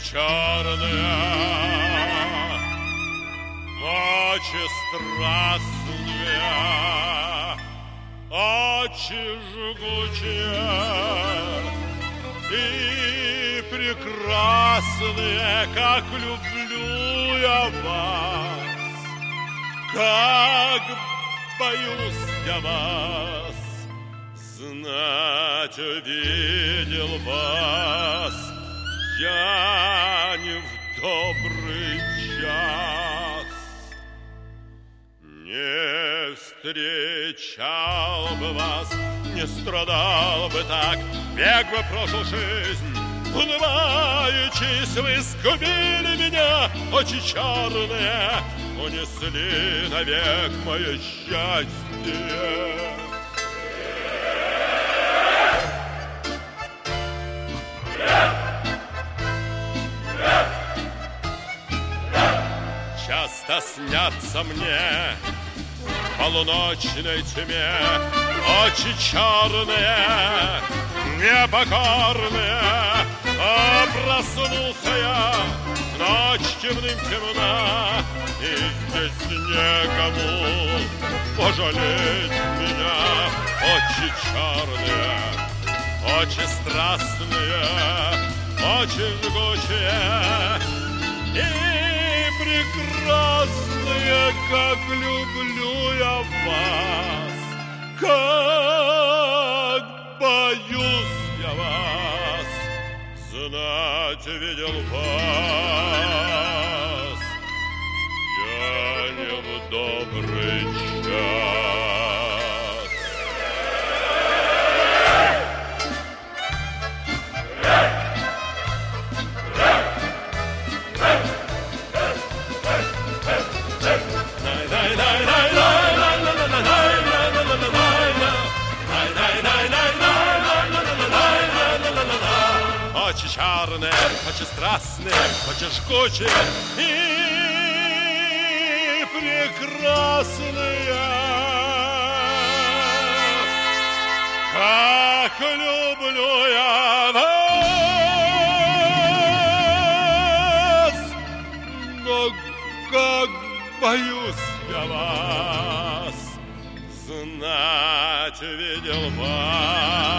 черные, очи страстные, очи жгучие и прекрасные, как люблю я вас, как боюсь я вас. Знать увидел вас я не в добрый час, не встречал бы вас, не страдал бы так, век бы прожил жизнь. Унываючись, вы сгубили меня, очи черные, унесли навек мое счастье. Часто снятся мне в полуночной тьме очи черные, непокорные, а проснулся я ночь темным-темна, и здесь некому пожалеть меня. Очи черные, очи страстные, очи жгучие и прекрасные, как люблю я вас, как боюсь я вас. Знать видел вас я не в добрый час. Очи черные, очи страстные, очи жгучие и прекрасные, как люблю я вас, но как боюсь я вас. Знать видел вас